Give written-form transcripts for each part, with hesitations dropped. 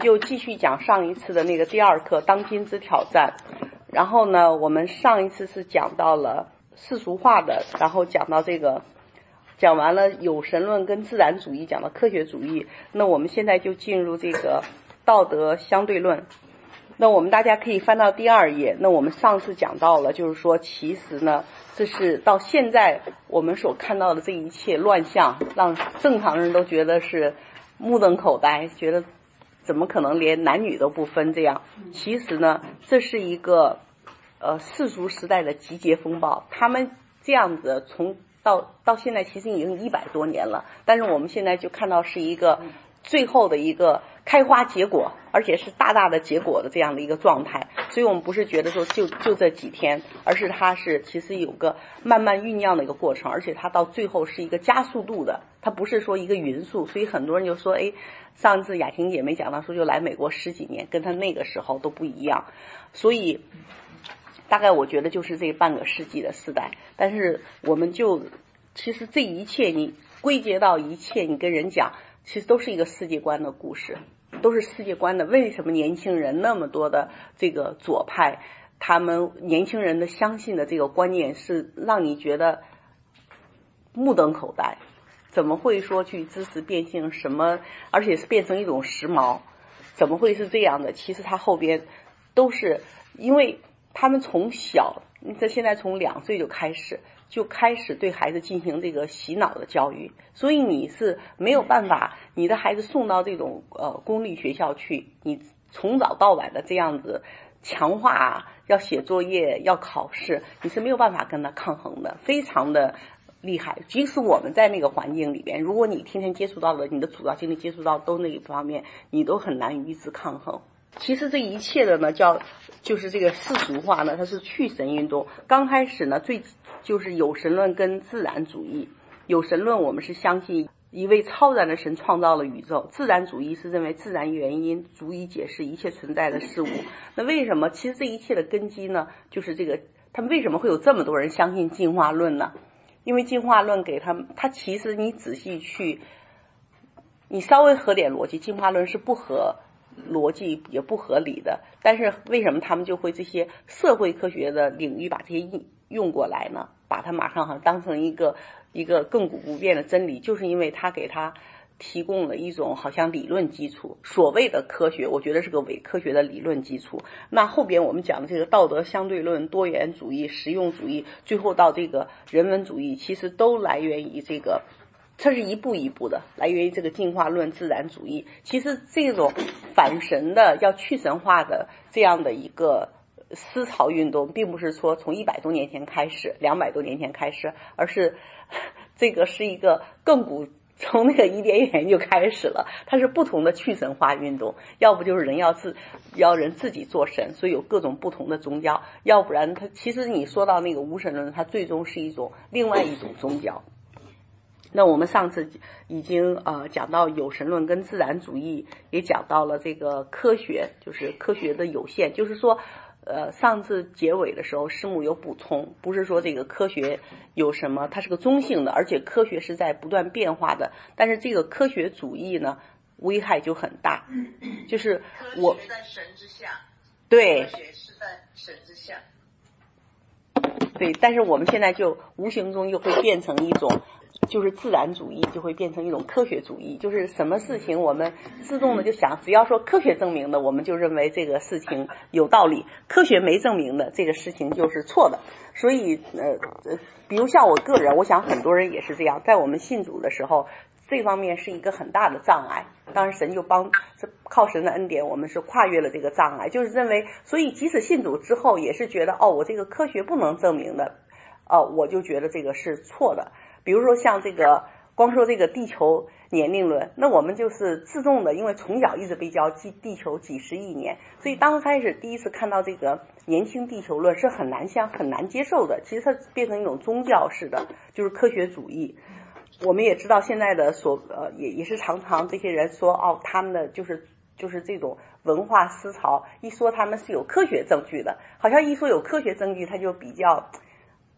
又继续讲上一次的那个第二课当今之挑战。然后呢，我们上一次是讲到了世俗化的，然后讲到这个，讲完了有神论跟自然主义，讲到科学主义。那我们现在就进入这个道德相对论。那我们大家可以翻到第2页。那我们上次讲到了，就是说其实呢，这是到现在我们所看到的这一切乱象，让正常人都觉得是目瞪口呆，觉得怎么可能连男女都不分这样。其实呢，这是一个世俗时代的集结风暴。他们这样子从到现在其实已经100多年了，但是我们现在就看到是一个最后的一个开花结果，而且是大大的结果的这样的一个状态。所以我们不是觉得说就这几天，而是它是其实有个慢慢酝酿的一个过程，而且它到最后是一个加速度的，它不是说一个匀速。所以很多人就说，上次雅婷姐妹讲到说就来美国10几年，跟她那个时候都不一样。所以大概我觉得就是这半个世纪的时代。但是我们就其实这一切你归结到一切，你跟人讲其实都是一个世界观的故事，都是世界观的。为什么年轻人那么多的这个左派，他们年轻人的相信的这个观念是让你觉得目瞪口呆，怎么会说去知识变性什么，而且是变成一种时髦，怎么会是这样的？其实它后边都是因为他们从小，这现在从2岁就开始对孩子进行这个洗脑的教育，所以你是没有办法，你的孩子送到这种公立学校去，你从早到晚的这样子强化，要写作业，要考试，你是没有办法跟他抗衡的，非常的厉害。即使我们在那个环境里边，如果你天天接触到的，你的主要精力接触到都那一方面，你都很难与之抗衡。其实这一切的呢，就是这个世俗化呢，它是去神运动。刚开始呢，就是有神论跟自然主义。有神论我们是相信一位超然的神创造了宇宙，自然主义是认为自然原因足以解释一切存在的事物。那为什么其实这一切的根基呢，就是这个他们为什么会有这么多人相信进化论呢？因为进化论给他其实你仔细去，你稍微合点逻辑，进化论是不合逻辑也不合理的。但是为什么他们就会这些社会科学的领域把这些用过来呢？把它马上好像当成一个亘古不变的真理，就是因为它给它提供了一种好像理论基础。所谓的科学，我觉得是个伪科学的理论基础。那后边我们讲的这个道德相对论、多元主义、实用主义，最后到这个人文主义，其实都来源于这个，它是一步一步的，来源于这个进化论、自然主义。其实这种反神的要去神化的这样的一个思潮运动，并不是说从100多年前开始，200多年前开始，而是这个是一个亘古，从那个伊甸园就开始了。它是不同的去神化运动，要不就是要人自己做神，所以有各种不同的宗教，要不然它其实你说到那个无神论，它最终是另外一种宗教。那我们上次已经讲到有神论跟自然主义，也讲到了这个科学，就是科学的有限。就是说上次结尾的时候师母有补充，不是说这个科学有什么，它是个中性的，而且科学是在不断变化的。但是这个科学主义呢，危害就很大。就是科学在神之下， 对， 科学是在神之下， 对。但是我们现在就无形中又会变成一种，就是自然主义就会变成一种科学主义，就是什么事情我们自动的就想，只要说科学证明的，我们就认为这个事情有道理；科学没证明的，这个事情就是错的。所以比如像我个人，我想很多人也是这样，在我们信主的时候，这方面是一个很大的障碍。当然神就靠神的恩典，我们是跨越了这个障碍，就是认为，所以即使信主之后也是觉得我这个科学不能证明的，我就觉得这个是错的。比如说像这个光说这个地球年龄论，那我们就是自动的，因为从小一直被教地球几十亿年，所以当开始第一次看到这个年轻地球论是很难接受的。其实它变成一种宗教式的，就是科学主义。我们也知道现在的也是常常这些人说他们的就是这种文化思潮，一说他们是有科学证据的，好像一说有科学证据他就比较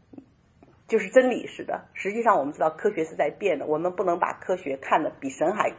就是真理似的。实际上我们知道科学是在变的，我们不能把科学看得比神还高，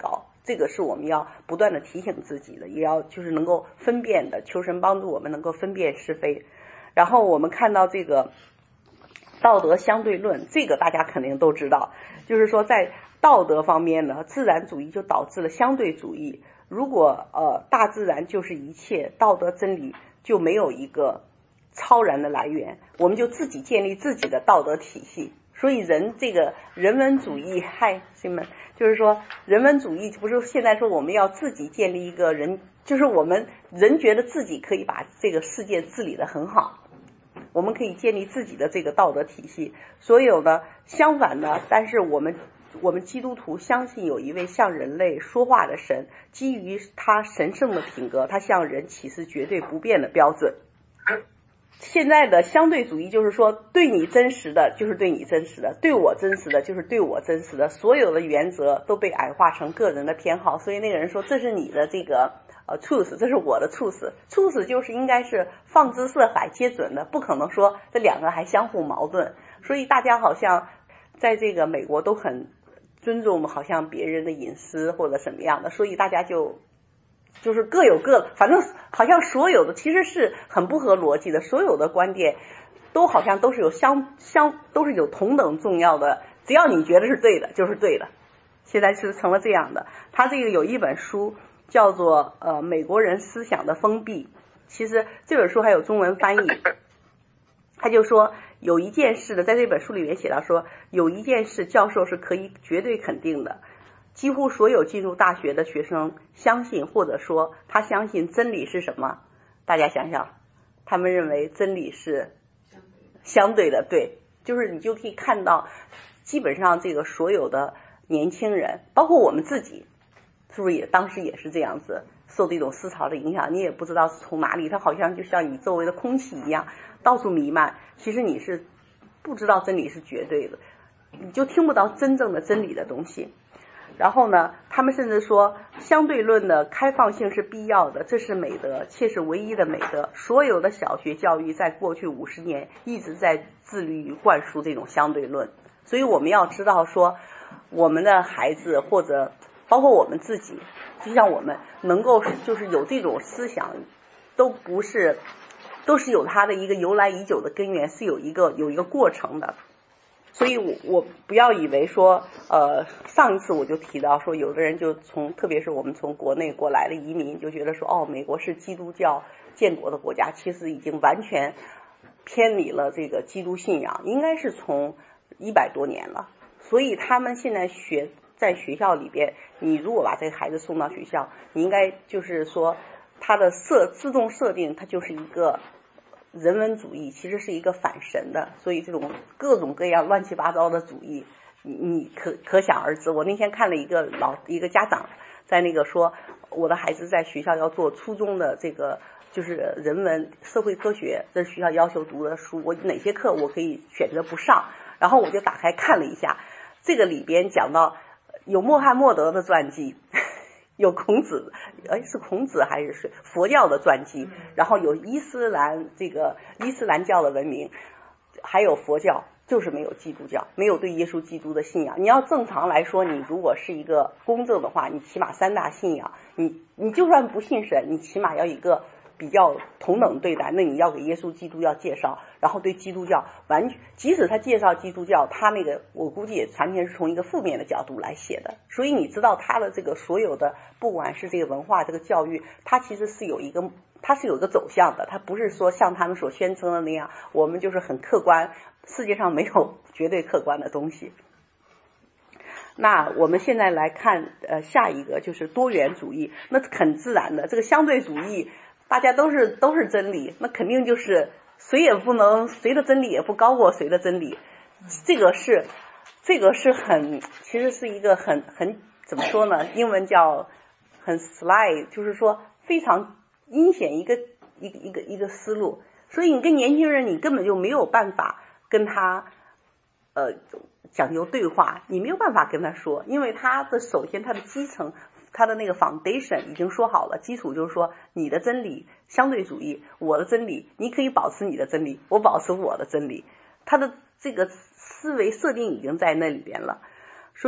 这个是我们要不断的提醒自己的，也要就是能够分辨的，求神帮助我们能够分辨是非。然后我们看到这个道德相对论，这个大家肯定都知道，就是说在道德方面呢，自然主义就导致了相对主义。如果大自然就是一切，道德真理就没有一个超然的来源，我们就自己建立自己的道德体系。所以这个人文主义，就是说人文主义不是现在说我们要自己建立一个人，就是我们人觉得自己可以把这个世界治理得很好，我们可以建立自己的这个道德体系。所有的相反的，但是我们基督徒相信有一位向人类说话的神，基于他神圣的品格，他向人启示绝对不变的标准。现在的相对主义就是说，对你真实的就是对你真实的，对我真实的就是对我真实的，所有的原则都被矮化成个人的偏好。所以那个人说这是你的这个truth， 这是我的 truth 就是应该是放之四海皆准的，不可能说这两个还相互矛盾。所以大家好像在这个美国都很尊重好像别人的隐私或者什么样的，所以大家就是各有各，反正好像所有的其实是很不合逻辑的，所有的观点都好像都是有都是有同等重要的，只要你觉得是对的就是对的。现在是成了这样的。他这个有一本书叫做美国人思想的封闭，其实这本书还有中文翻译。他就说有一件事的，在这本书里面写到说，有一件事教授是可以绝对肯定的，几乎所有进入大学的学生相信，或者说他相信真理是什么？大家想想，他们认为真理是相对的，对，就是你就可以看到，基本上这个所有的年轻人，包括我们自己，是不是也当时也是这样子，受这种思潮的影响，你也不知道是从哪里，它好像就像你周围的空气一样，到处弥漫。其实你是不知道真理是绝对的，你就听不到真正的真理的东西。然后呢，他们甚至说相对论的开放性是必要的，这是美德，且是唯一的美德。所有的小学教育在过去50年一直在致力于灌输这种相对论。所以我们要知道说，我们的孩子或者包括我们自己，就像我们能够就是有这种思想，都是有它的一个由来已久的根源，是有一个过程的。所以我不要以为说上一次我就提到说，有的人就特别是我们从国内过来的移民就觉得说美国是基督教建国的国家，其实已经完全偏离了这个基督信仰，应该是从100多年了。所以他们现在在学校里边，你如果把这个孩子送到学校，你应该就是说他的自动设定，它就是一个人文主义，其实是一个反神的。所以这种各种各样乱七八糟的主义，你可想而知。我那天看了一个家长在那个说，我的孩子在学校要做初中的这个就是人文社会科学，这是学校要求读的书，我哪些课我可以选择不上。然后我就打开看了一下，这个里边讲到有穆罕默德的传记，有孔子，是孔子还是佛教的传记，然后有伊斯兰教的文明，还有佛教，就是没有基督教，没有对耶稣基督的信仰。你要正常来说，你如果是一个公正的话，你起码3大信仰，你就算不信神，你起码要一个比较同等对待。那你要给耶稣基督要介绍，然后对基督教即使他介绍基督教，他那个我估计也完全是从一个负面的角度来写的。所以你知道他的这个所有的不管是这个文化这个教育，它其实是有一个走向的，它不是说像他们所宣称的那样，我们就是很客观，世界上没有绝对客观的东西。那我们现在来看下一个就是多元主义，那很自然的，这个相对主义大家都是真理，那肯定就是谁的真理也不高过谁的真理。这个是其实是一个很怎么说呢，英文叫很 sly， 就是说非常阴险一个思路。所以你跟年轻人你根本就没有办法跟他讲究对话，你没有办法跟他说，因为首先他的基层，他的那个 foundation 已经说好了，基础就是说你的真理相对主义，我的真理你可以保持你的真理，我保持我的真理，他的这个思维设定已经在那里边了。所以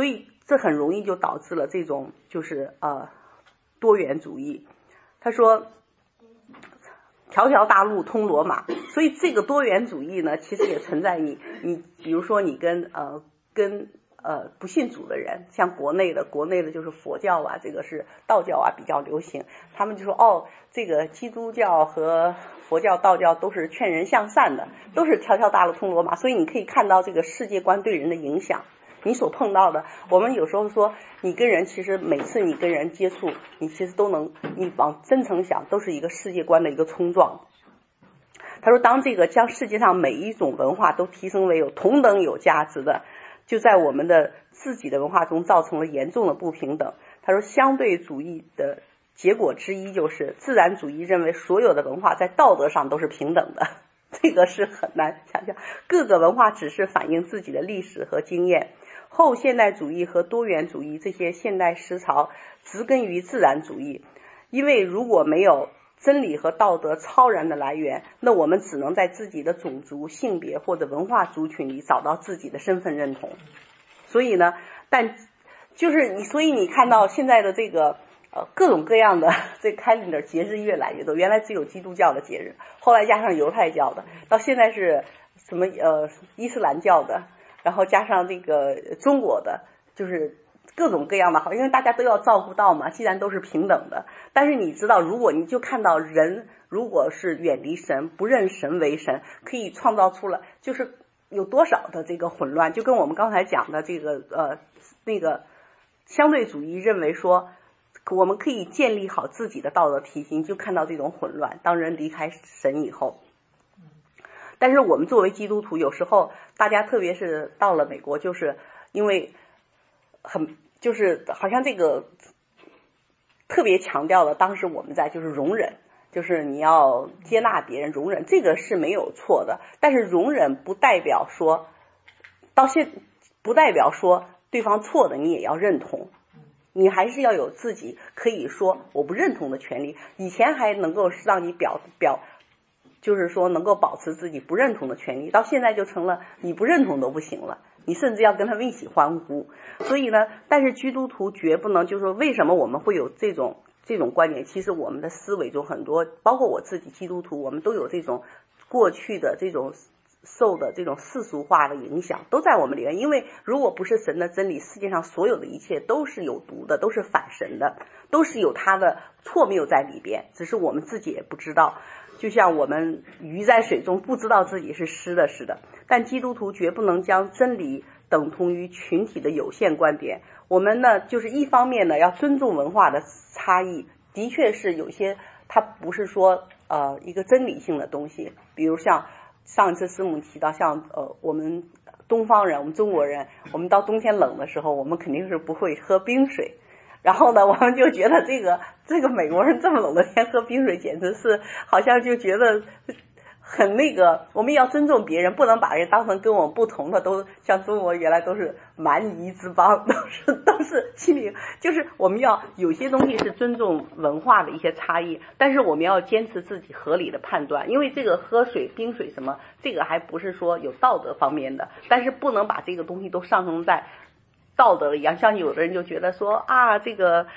这很容易就导致了这种就是多元主义。他说条条大路通罗马，所以这个多元主义呢，其实也存在你比如说你跟不信主的人，像国内的就是佛教啊，这个是道教啊比较流行，他们就说这个基督教和佛教道教都是劝人向善的，都是条条大路通罗马，所以你可以看到这个世界观对人的影响。你所碰到的，我们有时候说你跟人，其实每次你跟人接触，你其实都能，你往真诚想，都是一个世界观的一个冲撞。他说当这个将世界上每一种文化都提升为有同等有价值的，就在我们的自己的文化中造成了严重的不平等。他说相对主义的结果之一就是自然主义认为所有的文化在道德上都是平等的，这个是很难想象，各个文化只是反映自己的历史和经验。后现代主义和多元主义这些现代思潮植根于自然主义，因为如果没有真理和道德超然的来源，那我们只能在自己的种族、性别或者文化族群里找到自己的身份认同。所以呢，所以你看到现在的这个各种各样的这 calendar 节日越来越多，原来只有基督教的节日，后来加上犹太教的，到现在是什么伊斯兰教的，然后加上这个中国的，就是各种各样的好，因为大家都要照顾到嘛，既然都是平等的。但是你知道，如果你就看到人如果是远离神，不认神为神，可以创造出了就是有多少的这个混乱，就跟我们刚才讲的这个那个相对主义认为说我们可以建立好自己的道德体系，就看到这种混乱，当人离开神以后。但是我们作为基督徒，有时候大家特别是到了美国，就是因为就是好像这个特别强调了当时我们在就是容忍，就是你要接纳别人，容忍这个是没有错的，但是容忍不代表说对方错的你也要认同，你还是要有自己可以说我不认同的权利。以前还能够让你就是说能够保持自己不认同的权利，到现在就成了你不认同都不行了，你甚至要跟他们一起欢呼。所以呢，但是基督徒绝不能，就是说为什么我们会有这种观点，其实我们的思维中很多，包括我自己基督徒，我们都有这种过去的这种受的这种世俗化的影响都在我们里面。因为如果不是神的真理，世界上所有的一切都是有毒的，都是反神的，都是有它的错谬在里边，只是我们自己也不知道。就像我们鱼在水中不知道自己是湿的似的。但基督徒绝不能将真理等同于群体的有限观点。我们呢，就是一方面呢要尊重文化的差异，的确是有些它不是说一个真理性的东西。比如像上一次师母提到，像我们东方人，我们中国人，我们到冬天冷的时候，我们肯定是不会喝冰水。然后呢，我们就觉得这个美国人这么冷的天喝冰水，简直是好像就觉得很我们要尊重别人，不能把人当成跟我们不同的，都像中国原来都是蛮夷之邦，都是心里就是我们要有些东西是尊重文化的一些差异，但是我们要坚持自己合理的判断，因为这个喝冰水什么，这个还不是说有道德方面的，但是不能把这个东西都上升在道德一样。像有的人就觉得说这个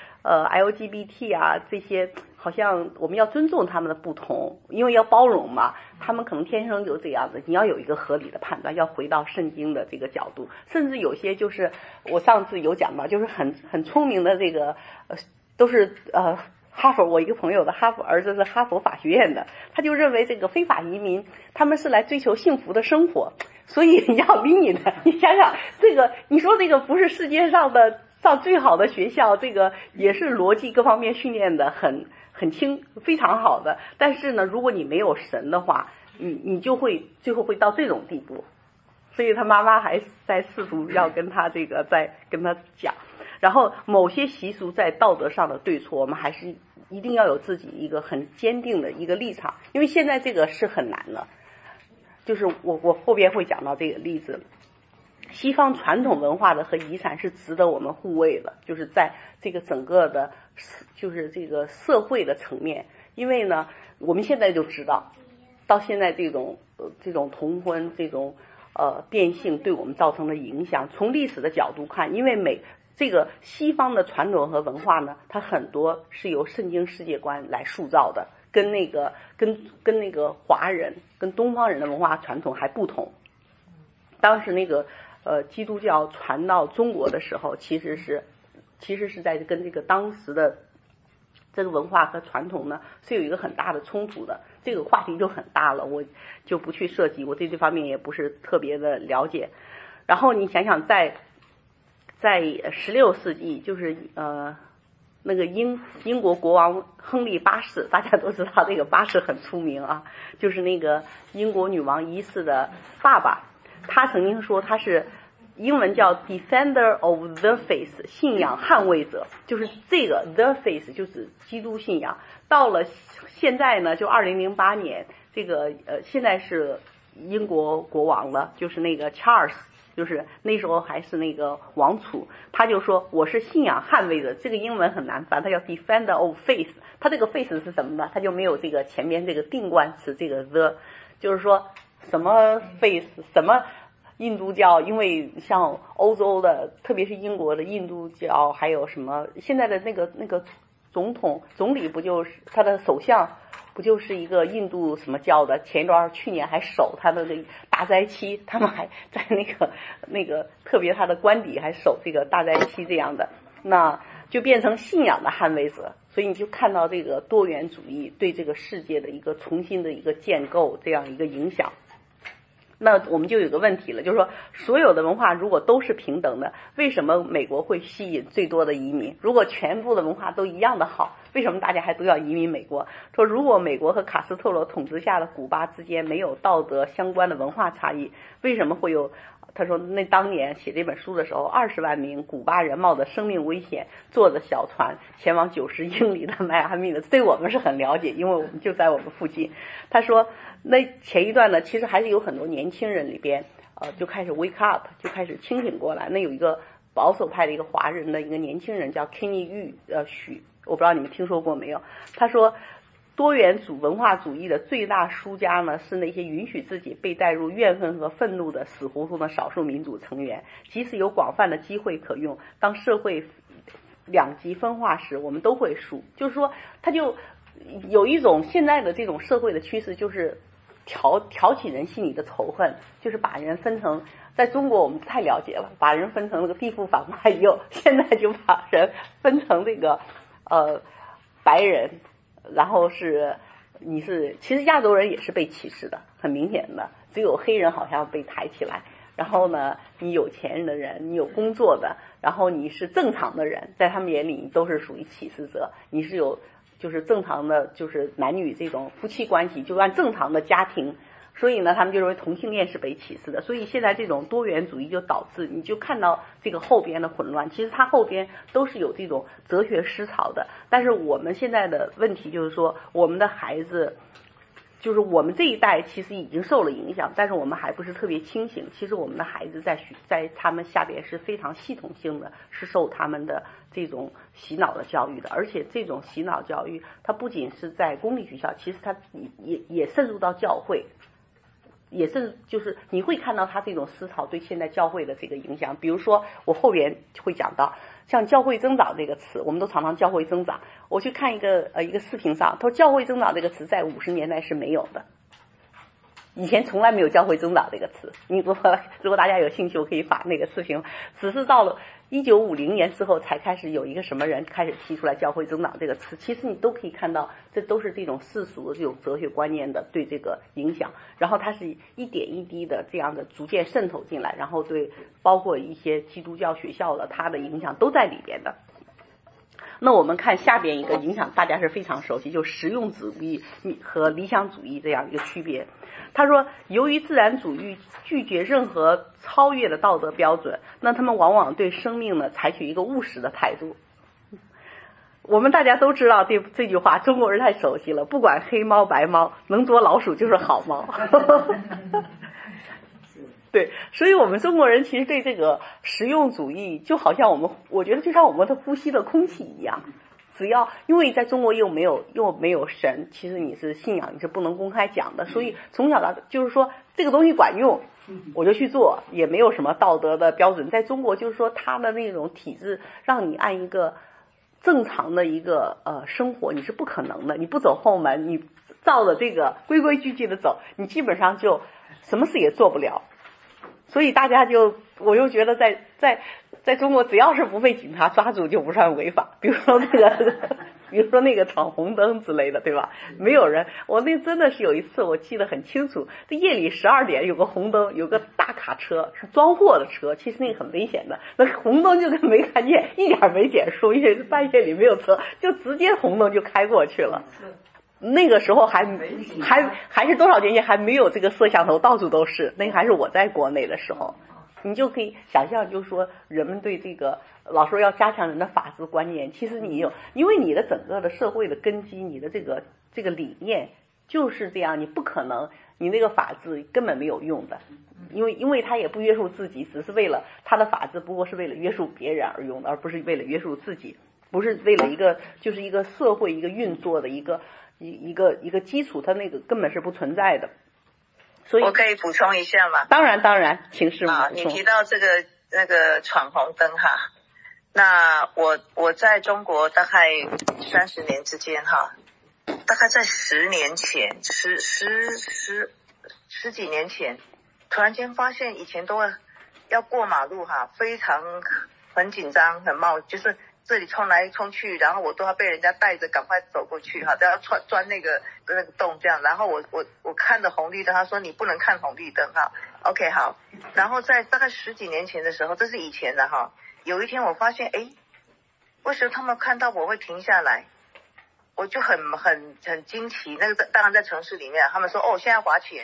LGBT 这些好像我们要尊重他们的不同，因为要包容嘛，他们可能天生就这样子，你要有一个合理的判断，要回到圣经的这个角度。甚至有些就是我上次有讲到，就是很聪明的这个都是哈佛，我一个朋友的儿子是哈佛法学院的，他就认为这个非法移民他们是来追求幸福的生活，所以你要离你的，你想想这个，你说这个不是世界上的上最好的学校，这个也是逻辑各方面训练的很非常好的，但是呢，如果你没有神的话，你就会最后会到这种地步。所以他妈妈还在试图要跟他再跟他讲。然后某些习俗在道德上的对错，我们还是一定要有自己一个很坚定的一个立场，因为现在这个是很难了。就是我后边会讲到这个例子，西方传统文化的和遗产是值得我们护卫的，就是在这个整个的就是这个社会的层面。因为呢，我们现在就知道到现在这种同婚这种变性对我们造成的影响，从历史的角度看，因为这个西方的传统和文化呢，它很多是由圣经世界观来塑造的，跟那个华人跟东方人的文化传统还不同。当时那个基督教传到中国的时候，其实是在跟这个当时的这个文化和传统呢是有一个很大的冲突的，这个话题就很大了，我就不去涉及，我对这方面也不是特别的了解。然后你想想在16世纪，就是那个英国国王亨利八世，大家都知道这个八世很出名啊，就是那个英国女王一世的爸爸，他曾经说他是英文叫 Defender of the Faith， 信仰捍卫者，就是这个 the Faith 就是基督信仰。到了现在呢，就2008年，这个现在是英国国王了，就是那个 Charles， 就是那时候还是那个王储，他就说我是信仰捍卫者，这个英文很难翻，他叫 Defender of Faith， 他这个 faith 是什么呢？他就没有这个前面这个定冠词这个 the， 就是说什么 faith 什么印度教，因为像欧洲的，特别是英国的印度教，还有什么现在的那个总理不就是他的首相不就是一个印度什么教的？前一段去年还守他的那个大灾期，他们还在那个特别他的官邸还守这个大灾期这样的，那就变成信仰的捍卫者。所以你就看到这个多元主义对这个世界的一个重新的一个建构，这样一个影响。那我们就有个问题了，就是说所有的文化如果都是平等的，为什么美国会吸引最多的移民？如果全部的文化都一样的好，为什么大家还都要移民美国？说如果美国和卡斯特罗统治下的古巴之间没有道德相关的文化差异，为什么会有？他说那当年写这本书的时候，20万名古巴人冒着生命危险坐着小船前往90英里的迈阿密的，对我们是很了解，因为我们就在我们附近。他说那前一段呢，其实还是有很多年轻人里边就开始 wake up， 就开始清醒过来。那有一个保守派的一个华人的一个年轻人叫 Kenny 许，我不知道你们听说过没有。他说多元文化主义的最大输家呢，是那些允许自己被带入怨恨和愤怒的死胡同的少数民主成员。即使有广泛的机会可用，当社会两极分化时，我们都会输。就是说，他就有一种现在的这种社会的趋势，就是挑起人心里的仇恨，就是把人分成，在中国我们太了解了，把人分成那个地富反派右，现在就把人分成这个白人。然后其实亚洲人也是被歧视的，很明显的，只有黑人好像被抬起来。然后呢，你有钱的人，你有工作的，然后你是正常的人，在他们眼里你都是属于歧视者。你是有就是正常的，就是男女这种夫妻关系，就按正常的家庭。所以呢，他们就认为同性恋是被歧视的。所以现在这种多元主义就导致你就看到这个后边的混乱，其实它后边都是有这种哲学思潮的。但是我们现在的问题就是说，我们的孩子就是我们这一代其实已经受了影响，但是我们还不是特别清醒。其实我们的孩子在他们下边是非常系统性的，是受他们的这种洗脑的教育的。而且这种洗脑教育它不仅是在公立学校，其实它也渗入到教会，也是就是你会看到他这种思潮对现在教会的这个影响。比如说我后边会讲到像教会增长这个词，我们都常常教会增长。我去看一个视频上，他说教会增长这个词在50年代是没有的，以前从来没有教会增长这个词。你如果大家有兴趣，我可以把那个视频，只是到了1950年之后才开始有一个什么人开始提出来教会增长这个词。其实你都可以看到，这都是这种世俗的这种哲学观念的对这个影响，然后它是一点一滴的这样的逐渐渗透进来，然后对包括一些基督教学校的它的影响都在里边的。那我们看下边一个影响大家是非常熟悉，就实用主义和理想主义这样一个区别。他说由于自然主义拒绝任何超越的道德标准，那他们往往对生命呢采取一个务实的态度。我们大家都知道这句话，中国人太熟悉了，不管黑猫白猫，能捉老鼠就是好猫。对，所以我们中国人其实对这个实用主义就好像我觉得就像我们的呼吸的空气一样， 只要因为在中国又没有神，其实你是信仰你是不能公开讲的，所以从小到就是说这个东西管用，我就去做，也没有什么道德的标准。在中国就是说他的那种体制让你按一个正常的一个生活你是不可能的，你不走后门，你照着这个规规矩矩的走，你基本上就什么事也做不了。所以大家我就觉得在中国只要是不被警察抓住就不算违法，比如说那个闯红灯之类的，对吧？没有人，我那真的是有一次我记得很清楚，这夜里12点有个红灯，有个大卡车是装货的车，其实那个很危险的，那红灯就跟没看见，一点没减速，因为半夜里没有车，就直接红灯就开过去了。那个时候还是多少年前还没有这个摄像头到处都是，那个还是我在国内的时候，你就可以想象，就是说人们对这个老说要加强人的法治观念，其实因为你的整个的社会的根基，你的这个理念就是这样，你不可能你那个法治根本没有用的，因为他也不约束自己，只是为了他的法治不过是为了约束别人而用的，而不是为了约束自己，不是为了就是一个社会一个运作的一个基础，它那个根本是不存在的。所以我可以补充一下吗？ 当然，请师母补充。 你提到那个闯红灯哈，那我在中国大概30年之间哈，大概在10年前，十几年前，突然间发现以前都要过马路哈，很紧张，就是这里冲来冲去，然后我都要被人家带着赶快走过去哈，都要钻那个洞这样。然后我看着红绿灯，他说你不能看红绿灯哈。OK 好，然后在大概10几年前的时候，这是以前的哈。有一天我发现，为什么他们看到我会停下来？我就很惊奇。那个当然在城市里面，他们说现在要罚钱，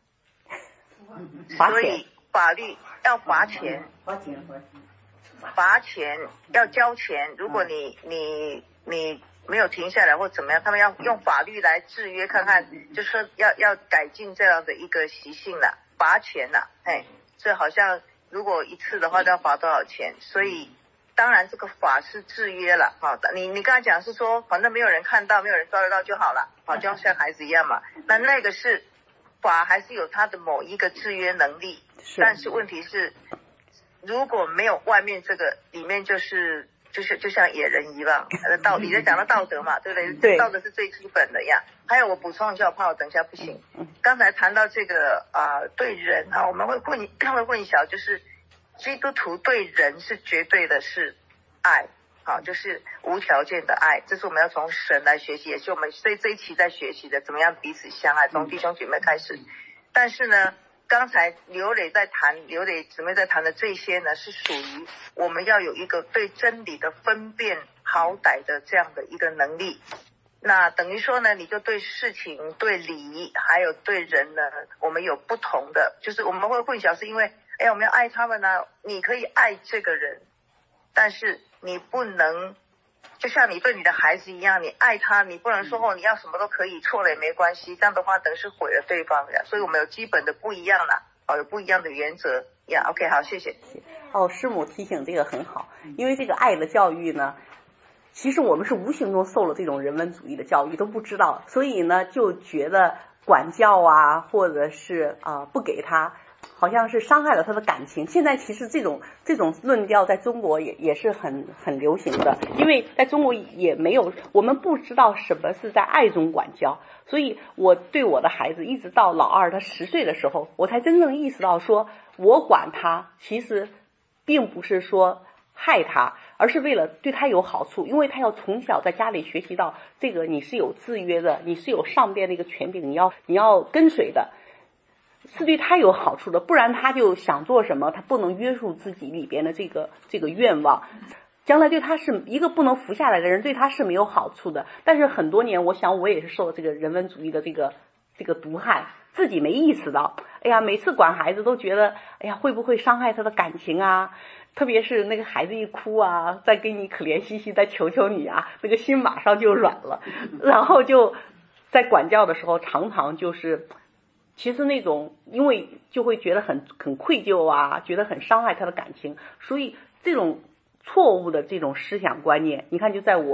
所以法律要罚钱。罚钱要交钱，如果你没有停下来或怎么样，他们要用法律来制约看看，就说要改进这样的一个习性了，罚钱了，所以好像如果一次的话都要罚多少钱，所以当然这个法是制约了，你刚才讲是说反正没有人看到，没有人抓得到就好了，就像孩子一样嘛，那个是法还是有它的某一个制约能力，但是问题是如果没有外面这个，里面就像野人一样，你在讲到道德嘛，对不对？ 对， 道德是最基本的呀。还有我补充一下，我怕我等一下不行。刚才谈到这个对人我们会混淆，就是基督徒对人是绝对的是爱，就是无条件的爱，这是我们要从神来学习，也是我们这一期在学习的，怎么样彼此相爱，从弟兄姐妹开始。但是呢，刚才刘磊姊妹在谈的这些呢，是属于我们要有一个对真理的分辨好歹的这样的一个能力。那等于说呢，你就对事情、对礼还有对人呢，我们有不同的，就是我们会混淆，是因为我们要爱他们呢，你可以爱这个人，但是你不能就像你对你的孩子一样，你爱他，你不能说你要什么都可以，错了也没关系，这样的话等于是毁了对方呀。所以我们有基本的不一样啦，有不一样的原则呀。OK， 好，谢谢。 师母提醒这个很好，因为这个爱的教育呢，其实我们是无形中受了这种人文主义的教育都不知道，所以呢就觉得管教或者是不给他，好像是伤害了他的感情。现在其实这种论调在中国也是很流行的，因为在中国也没有，我们不知道什么是在爱中管教，所以我对我的孩子一直到老二他10岁的时候，我才真正意识到说我管他其实并不是说害他，而是为了对他有好处，因为他要从小在家里学习到这个你是有制约的，你是有上边的一个权柄，你要跟随的，是对他有好处的，不然他就想做什么他不能约束自己里边的这个愿望，将来对他是一个不能服下来的人，对他是没有好处的。但是很多年我想我也是受这个人文主义的这个毒害，自己没意识到，每次管孩子都觉得会不会伤害他的感情啊，特别是那个孩子一哭再给你可怜兮兮再求求你那个心马上就软了，然后就在管教的时候常常就是其实那种因为就会觉得很愧疚觉得很伤害他的感情，所以这种错误的这种思想观念，你看就在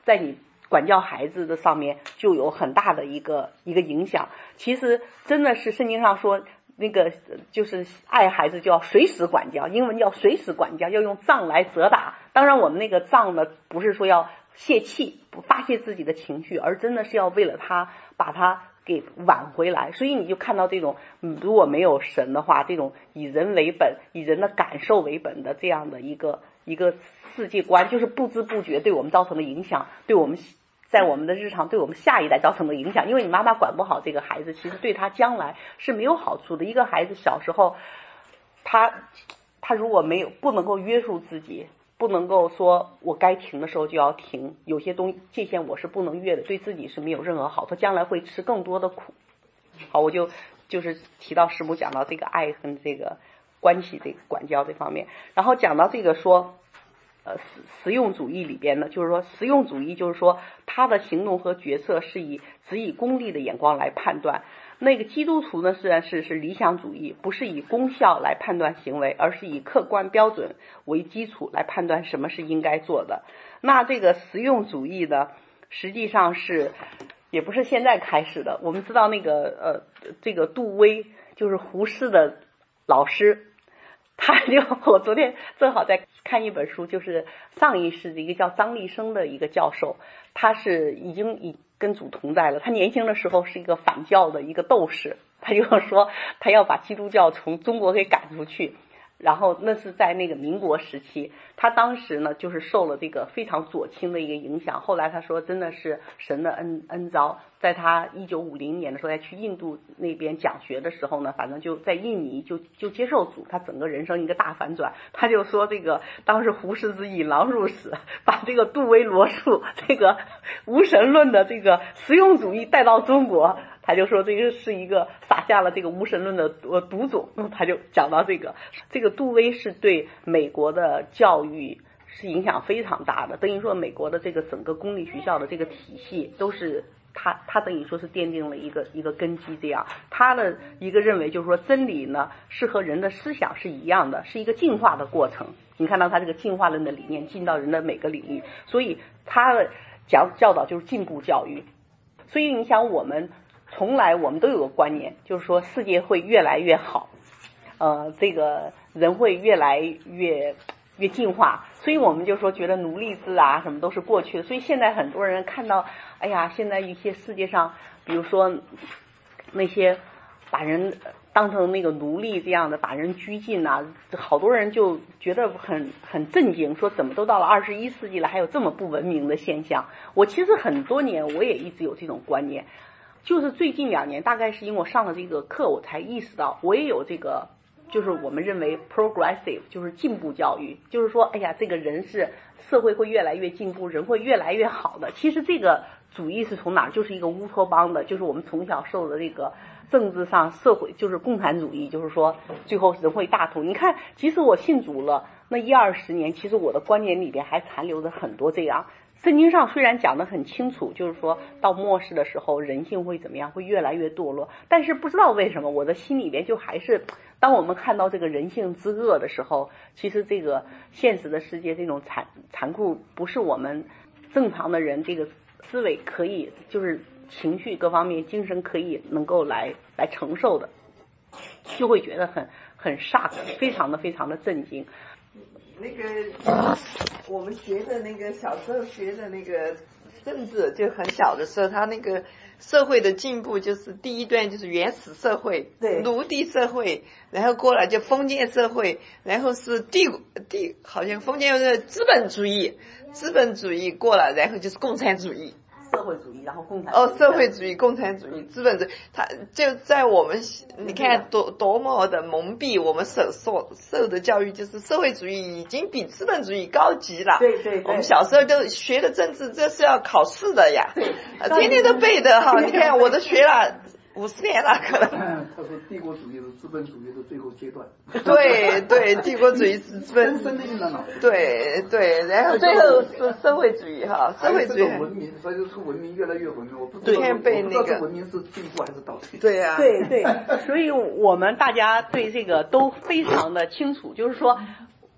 在你管教孩子的上面就有很大的一个影响。其实真的是圣经上说那个就是爱孩子就要随时管教，英文叫随时管教，要用杖来责打。当然我们那个杖呢不是说要泄气不发泄自己的情绪，而真的是要为了他把他给挽回来。所以你就看到这种如果没有神的话，这种以人为本以人的感受为本的这样的一个世界观，就是不知不觉对我们造成的影响，对我们在我们的日常对我们下一代造成的影响。因为你妈妈管不好这个孩子，其实对他将来是没有好处的。一个孩子小时候他如果不能够约束自己，不能够说我该停的时候就要停，有些东西界限我是不能越的，对自己是没有任何好，他将来会吃更多的苦。好，我就是提到师母讲到这个爱跟这个关系这个管教这方面，然后讲到这个说实用主义里边呢，就是说实用主义就是说他的行动和决策是只以功利的眼光来判断。那个基督徒呢虽然是理想主义，不是以功效来判断行为，而是以客观标准为基础来判断什么是应该做的。那这个实用主义呢实际上也不是现在开始的。我们知道那个这个杜威就是胡适的老师，我昨天正好在看一本书，就是上一世的一个叫张立生的一个教授，他是已经跟主同在了。他年轻的时候是一个反教的一个斗士，他就说他要把基督教从中国给赶出去。然后那是在那个民国时期，他当时呢就是受了这个非常左倾的一个影响。后来他说真的是神的恩召，在他1950年的时候在去印度那边讲学的时候呢，反正就在印尼就接受主，他整个人生一个大反转。他就说这个当时胡适之引狼入室，把这个杜威罗素这个无神论的这个实用主义带到中国，他就说这个是一个撒下了这个无神论的毒种。他就讲到这个杜威是对美国的教育是影响非常大的，等于说美国的这个整个公立学校的这个体系都是他等于说是奠定了一个根基。这样他的一个认为就是说真理呢是和人的思想是一样的，是一个进化的过程。你看到他这个进化论的理念进到人的每个领域，所以他的教导就是进步教育。所以你想我们都有个观念，就是说世界会越来越好，这个人会越来越进化，所以我们就说觉得奴隶制啊什么都是过去的。所以现在很多人看到，哎呀，现在一些世界上，比如说那些把人当成那个奴隶这样的，把人拘禁啊，好多人就觉得很震惊，说怎么都到了21世纪了，还有这么不文明的现象。我其实很多年我也一直有这种观念，就是最近2年，大概是因为我上了这个课，我才意识到我也有这个，就是我们认为 progressive 就是进步教育，就是说哎呀这个社会会越来越进步，人会越来越好的。其实这个主义是从哪儿？就是一个乌托邦的，就是我们从小受的这个政治上社会就是共产主义，就是说最后人会大同。你看即使我信主了那10-20年，其实我的观念里边还残留着很多这样。圣经上虽然讲得很清楚，就是说到末世的时候人性会怎么样，会越来越堕落，但是不知道为什么我的心里边就还是，当我们看到这个人性之恶的时候，其实这个现实的世界这种残酷不是我们正常的人这个思维可以，就是情绪各方面精神可以能够来承受的，就会觉得很shock，非常的震惊。 那个我们学的那个小时候学的那个政治，就很小的时候，他那个社会的进步就是第一段就是原始社会， 对， 奴隶社会，然后过来就封建社会，然后是好像封建是资本主义过来，然后就是共产主义。 社会主义，然后共产主义。 社会主义、共产主义、资本主义，它就在我们你看多么的蒙蔽，我们受的教育就是社会主义已经比资本主义高级了。 对， 我们小时候都学的政治，这是要考试的呀，天天都背的哈。你看我都学了50年了，可能。 他说帝国主义是资本主义的最后阶段。 对，帝国主义是资本。 深的印在脑子。 对，然后最后是社会主义哈，社会主义。 文明，所以说文明越来越文明，我不知道这文明是进步还是倒退。 对呀。 对，所以我们大家对这个都非常的清楚，就是说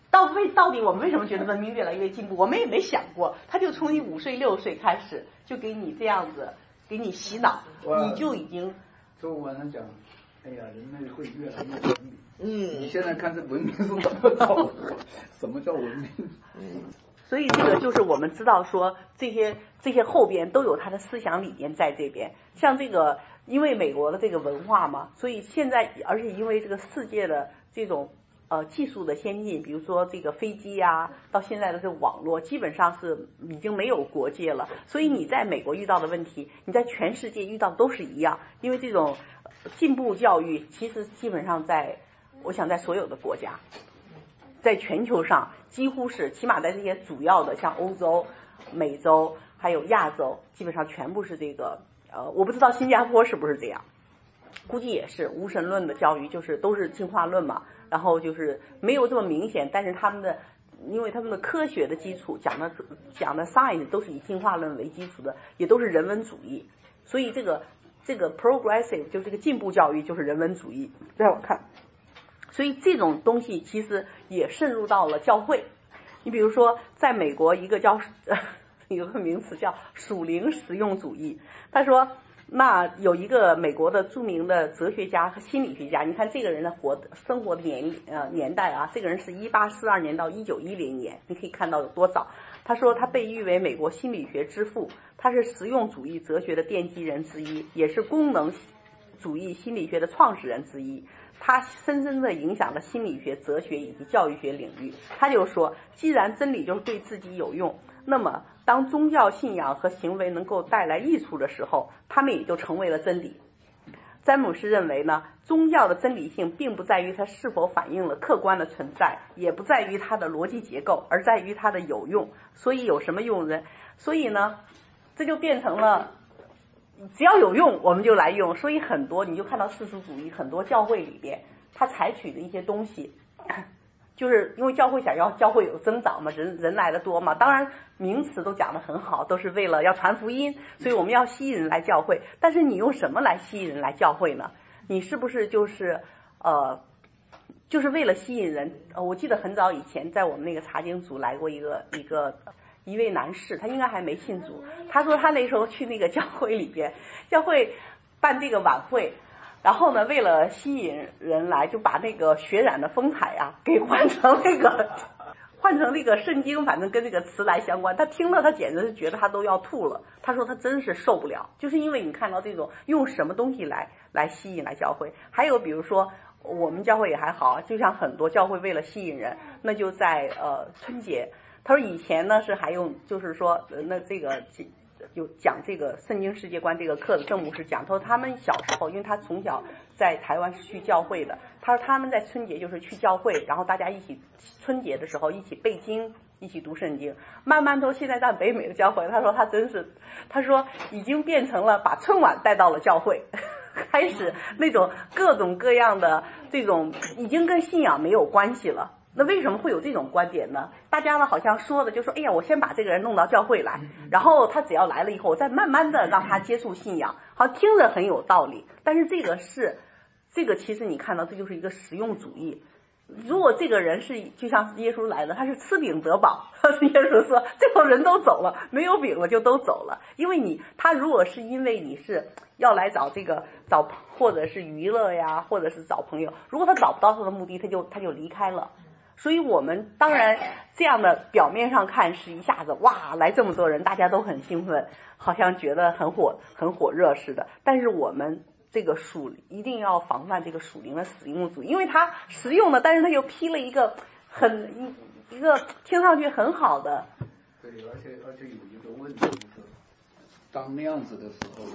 到底我们为什么觉得文明越来越进步？我们也没想过，他就从你5岁6岁开始就给你这样子给你洗脑，你就已经。 昨晚上讲，哎呀，人类会越来越文明。你现在看这文明是怎么造？什么叫文明？ 所以这个就是我们知道说这些后边都有他的思想理念在这边，像这个因为美国的这个文化嘛，所以现在而且因为这个世界的这种技术的先进，比如说这个飞机啊，到现在的这个网络，基本上是已经没有国界了。所以你在美国遇到的问题，你在全世界遇到都是一样，因为这种进步教育其实基本上我想在所有的国家，在全球上几乎是，起码在这些主要的像欧洲、美洲还有亚洲，基本上全部是这个我不知道新加坡是不是这样，估计也是无神论的教育，就是都是进化论嘛。然后就是没有这么明显，但是因为他们的科学的基础讲的 science 都是以进化论为基础的，也都是人文主义，所以这个 progressive 就是这个进步教育就是人文主义，在我看，所以这种东西其实也渗入到了教会。你比如说在美国一个有个名词叫属灵实用主义，他说那有一个美国的著名的哲学家和心理学家，你看这个人的生活的年代啊，这个人是1842年到1910年，你可以看到有多早。他说他被誉为美国心理学之父，他是实用主义哲学的奠基人之一，也是功能主义心理学的创始人之一。他深深地影响了心理学、哲学以及教育学领域。他就说，既然真理就是对自己有用，那么当宗教信仰和行为能够带来益处的时候，他们也就成为了真理。詹姆斯认为呢，宗教的真理性并不在于它是否反映了客观的存在，也不在于它的逻辑结构，而在于它的有用。所以有什么用呢？所以呢，这就变成了只要有用我们就来用。所以很多你就看到世俗主义很多教会里边，他采取的一些东西，就是因为教会想要教会有增长嘛，人来的多嘛，当然名词都讲得很好，都是为了要传福音，所以我们要吸引人来教会。但是你用什么来吸引人来教会呢？你是不是就是为了吸引人？我记得很早以前在我们那个查经组来过一位男士，他应该还没信主，他说他那时候去那个教会里边，教会办这个晚会，然后呢，为了吸引人来，就把那个血染的风采啊，给换成那个圣经，反正跟这个词来相关。他听了，他简直是觉得他都要吐了。他说他真是受不了，就是因为你看到这种用什么东西来吸引来教会。还有比如说我们教会也还好，就像很多教会为了吸引人，那就在春节。他说以前呢是还用，就是说那这个有讲这个圣经世界观这个课的郑牧师讲，他说他们小时候，因为他从小在台湾是去教会的，他说他们在春节就是去教会，然后大家一起春节的时候一起背经，一起读圣经。慢慢都现在在北美的教会，他说已经变成了把春晚带到了教会，开始那种各种各样的这种已经跟信仰没有关系了。那为什么会有这种观点呢？大家呢好像说的就说，哎呀，我先把这个人弄到教会来，然后他只要来了以后，我再慢慢的让他接触信仰，好像听着很有道理。但是这个其实你看到这就是一个实用主义。如果这个人是就像耶稣来了，他是吃饼得饱，耶稣说最后人都走了，没有饼了就都走了。因为他如果是因为你是要来找或者是娱乐呀，或者是找朋友，如果他找不到他的目的，他就离开了。所以我们当然这样的表面上看是一下子哇来这么多人，大家都很兴奋，好像觉得很火热似的。但是我们这个一定要防范这个属灵的实用主义，因为它实用的，但是它又披了一个一个听上去很好的。 对，而且有一个问题就是，当那样子的时候，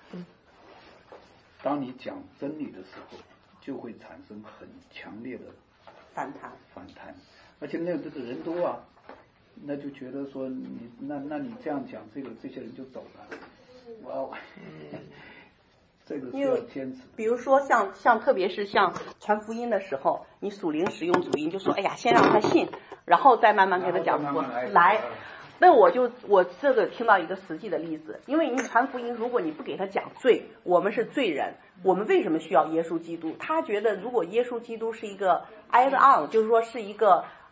当你讲真理的时候，就会产生很强烈的反弹，而且那这个人多啊，那就觉得说那你这样讲，这些人就走了，哇，这个是要坚持。 比如说像特别是像传福音的时候，你属灵实用主义，你就说哎呀，先让他信，然后再慢慢给他讲说来。那我这个听到一个实际的例子，因为你传福音，如果你不给他讲罪，我们是罪人，我们为什么需要耶稣基督？他觉得如果耶稣基督是一个 add on， 就是说是一个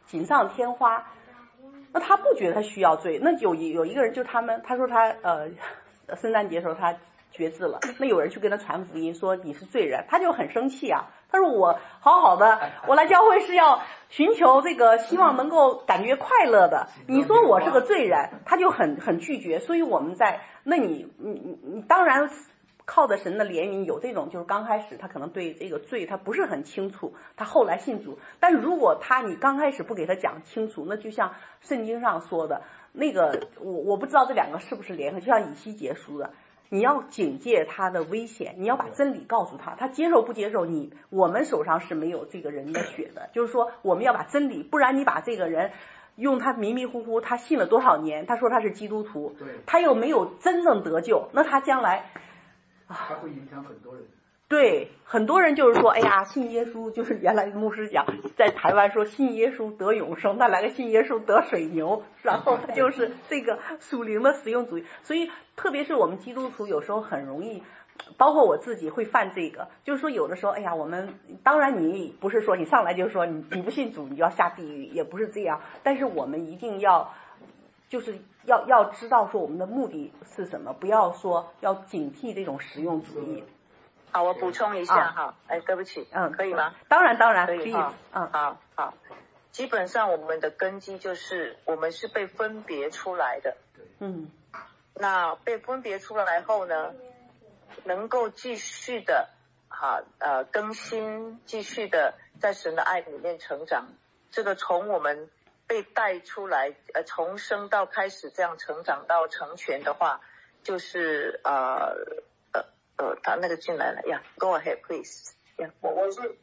锦上添花，那他不觉得他需要罪。那有一个人就他说他圣诞节的时候他决志了，那有人去跟他传福音说你是罪人，他就很生气啊。他说我好好的，我来教会是要寻求这个希望能够感觉快乐的，你说我是个罪人，他就很拒绝。所以我们那你当然靠着神的怜悯，有这种就是刚开始他可能对这个罪他不是很清楚，他后来信主。但如果你刚开始不给他讲清楚，那就像圣经上说的那个，我不知道这两个是不是联合，就像以西结书的，你要警戒他的危险，你要把真理告诉他，他接受不接受我们手上是没有这个人的血的，就是说我们要把真理，不然你把这个人用他迷迷糊糊，他信了多少年，他说他是基督徒，他又没有真正得救，那他将来他会影响很多人。 对，很多人就是说，哎呀，信耶稣就是原来牧师讲，在台湾说信耶稣得永生，再来个信耶稣得水牛，然后他就是这个属灵的实用主义。所以特别是我们基督徒有时候很容易，包括我自己会犯这个，就是说有的时候，哎呀，我们当然你不是说你上来就说你不信主你就要下地狱，也不是这样，但是我们一定要就是要知道说我们的目的是什么，不要说要警惕这种实用主义。 好，我补充一下哈，对不起，可以吗？ 当然可以哈，好，基本上我们的根基就是我们是被分别出来的，那被分别出来后呢，能够继续的更新，继续的在神的爱里面成长，这个从我们被带出来重生到开始这样成长到成全的话，就是他那个进来了呀 ，Go ahead, please. Yeah. What was it?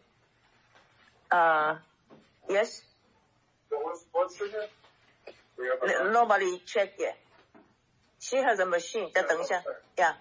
Yes. What's in it? Nobody check yet. She has a machine. 再等一下 ，Yeah.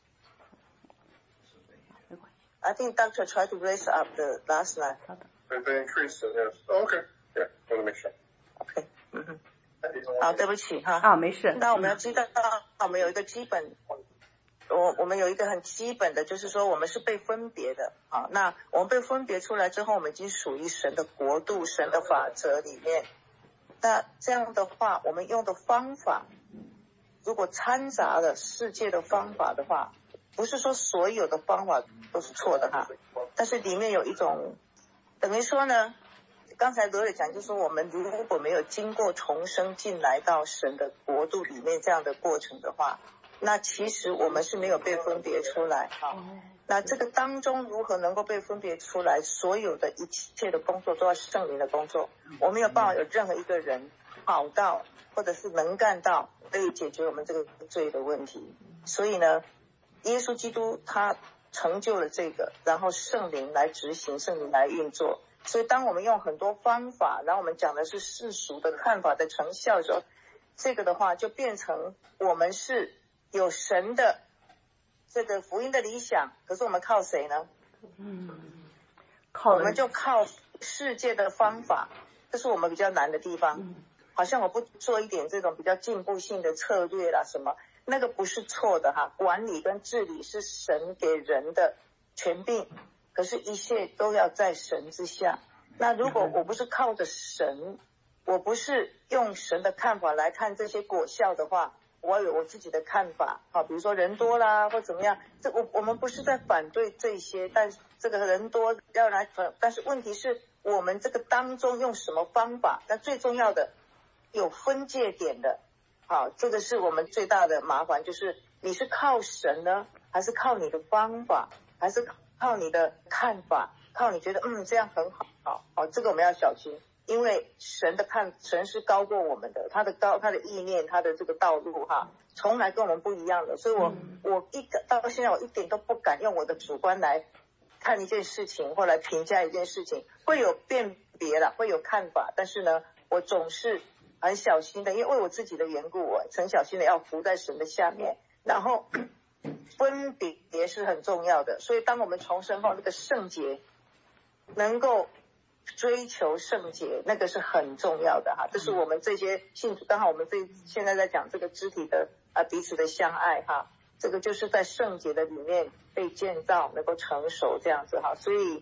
I think doctor tried to raise up the last night. They increased it, yes. Oh, okay. Yeah, want to make sure. Okay. 好，对不起哈。 没事。 那我们要知道，我们有一个基本。我们有一个很基本的，就是说我们是被分别的。好，那我们被分别出来之后，我们已经属于神的国度、神的法则里面。那这样的话，我们用的方法，如果掺杂了世界的方法的话，不是说所有的方法都是错的哈，但是里面有一种，等于说呢，刚才罗磊讲，就是说我们如果没有经过重生进来到神的国度里面这样的过程的话，那其实我们是没有被分别出来。那这个当中如何能够被分别出来，所有的一切的工作都要是圣灵的工作，我没有办法有任何一个人好到或者是能干到可以解决我们这个罪的问题。所以呢，耶稣基督他成就了这个，然后圣灵来执行，圣灵来运作。所以当我们用很多方法，然后我们讲的是世俗的看法的成效的时候，这个的话就变成我们是有神的这个福音的理想，可是我们靠谁呢？我们就靠世界的方法，这是我们比较难的地方。好像我不做一点这种比较进步性的策略啦什么，那个不是错的哈。管理跟治理是神给人的权柄，可是一切都要在神之下。那如果我不是靠着神，我不是用神的看法来看这些果效的话，我有我自己的看法，比如说人多啦或怎么样，我们不是在反对这些，但是这个人多要来，但是问题是我们这个当中用什么方法？那最重要的有分界点的，这个是我们最大的麻烦，就是你是靠神呢，还是靠你的方法，还是靠你的看法，靠你觉得这样很好，这个我们要小心。因为神是高过我们的，他的意念，他的这个道路从来跟我们不一样的，所以我到现在我一点都不敢用我的主观来看一件事情或来评价一件事情，会有辨别啦，会有看法，但是呢，我总是很小心的，因为我自己的缘故，我很小心的要服在神的下面，然后分别是很重要的，所以当我们重生后那个圣洁能够追求圣洁，那个是很重要的这是我们这些信徒，刚好我们现在在讲这个肢体的彼此的相爱这个就是在圣洁的里面被建造，能够成熟这样子所以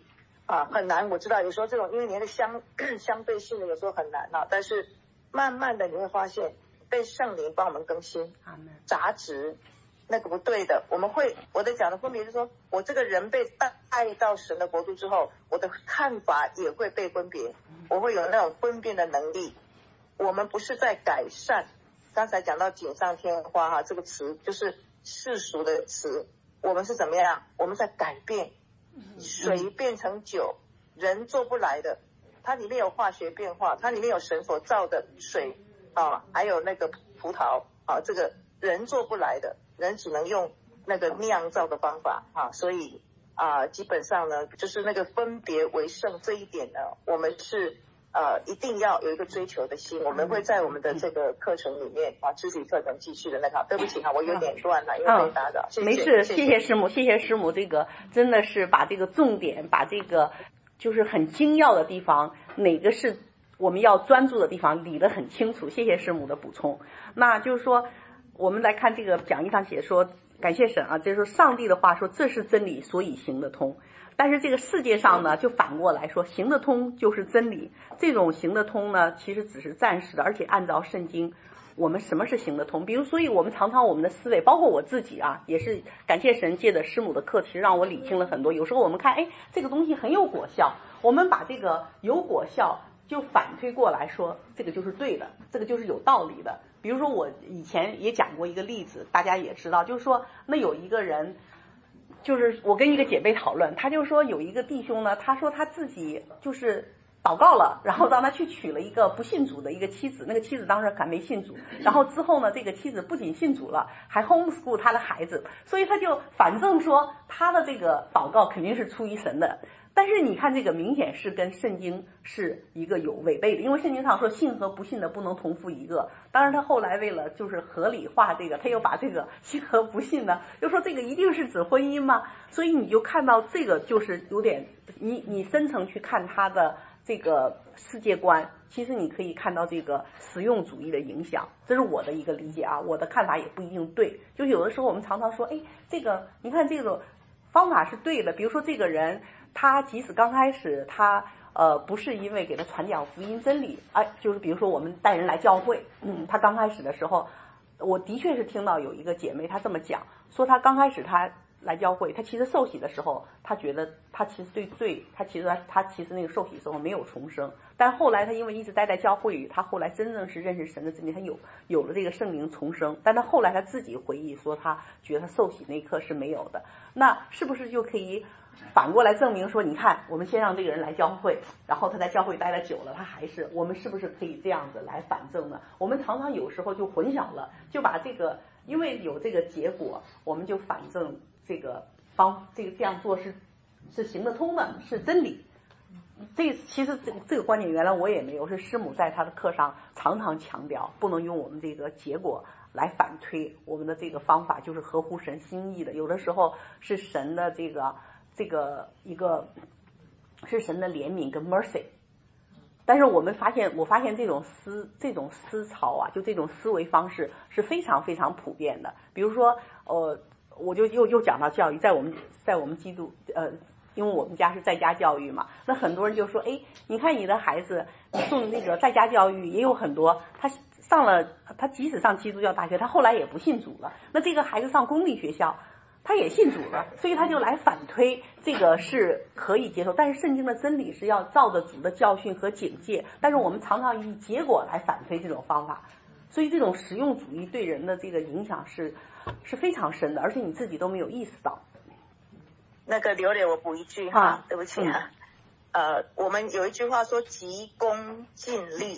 很难，我知道有时候这种因为你的相对性的有时候很难但是慢慢的你会发现被圣灵帮我们更新，杂质那个不对的，我在讲的分别是说，我这个人被带到神的国度之后，我的看法也会被分别，我会有那种分辨的能力。我们不是在改善，刚才讲到锦上添花这个词就是世俗的词，我们是怎么样？我们在改变，水变成酒，人做不来的，它里面有化学变化，它里面有神所造的水还有那个葡萄这个人做不来的，人只能用那个酿造的方法所以基本上呢，就是那个分别为圣这一点呢，我们是一定要有一个追求的心。我们会在我们的这个课程里面肢体课程继续的那个。对不起我有点乱了，因为被打扰。 没事，谢谢师母，谢谢师母，这个真的是把这个重点，把这个就是很精要的地方，哪个是我们要专注的地方理得很清楚。谢谢师母的补充。那就是说，我们来看这个讲义上写说，感谢神就是说上帝的话说这是真理，所以行得通。但是这个世界上呢，就反过来说，行得通就是真理。这种行得通呢，其实只是暂时的，而且按照圣经，我们什么是行得通？比如，所以我们常常我们的思维，包括我自己也是感谢神借着师母的课，其实让我理清了很多。有时候我们看，这个东西很有果效，我们把这个有果效就反推过来说，这个就是对的，这个就是有道理的。比如说我以前也讲过一个例子，大家也知道，就是说那有一个人。就是我跟一个姐妹讨论，他就说有一个弟兄呢，他说他自己就是祷告了，然后让他去娶了一个不信主的一个妻子，那个妻子当时还没信主，然后之后呢，这个妻子不仅信主了，还 homeschool 他的孩子，所以他就反正说他的这个祷告肯定是出于神的。但是你看这个明显是跟圣经是一个有违背的，因为圣经上说信和不信的不能同负一个。当然他后来为了就是合理化这个，他又把这个信和不信呢，又说这个一定是指婚姻吗？所以你就看到这个就是有点你深层去看他的这个世界观，其实你可以看到这个实用主义的影响，这是我的一个理解我的看法也不一定对。就有的时候我们常常说这个你看这个方法是对的，比如说这个人他即使刚开始他不是因为给他传讲福音真理就是比如说我们带人来教会他刚开始的时候，我的确是听到有一个姐妹她这么讲，说她刚开始她来教会，她其实受洗的时候，她觉得她其实对罪，她其实那个受洗的时候没有重生，但后来她因为一直待在教会里，她后来真正是认识神的真理，她有了这个圣灵重生，但她后来她自己回忆说，她觉得她受洗那一刻是没有的。那是不是就可以反过来证明说，你看我们先让这个人来教会，然后他在教会待了久了，他还是，我们是不是可以这样子来反证呢？我们常常有时候就混淆了，就把这个因为有这个结果，我们就反证这个这样做是行得通的，是真理。其实这个观点原来我也没有，是师母在他的课上常常强调，不能用我们这个结果来反推，我们的这个方法就是合乎神心意的。有的时候是神的这个一个是神的怜悯跟 mercy， 但是我发现这种思潮就这种思维方式是非常非常普遍的。比如说我就又讲到教育，在我们基督因为我们家是在家教育嘛，那很多人就说你看你的孩子，你送那个在家教育也有很多，他即使上基督教大学，他后来也不信主了，那这个孩子上公立学校他也信主了，所以他就来反推这个是可以接受，但是圣经的真理是要照着主的教训和警戒，但是我们常常以结果来反推这种方法，所以这种实用主义对人的这个影响是非常深的，而且你自己都没有意识到。 那个榴莲我补一句对不起我们有一句话说急功近利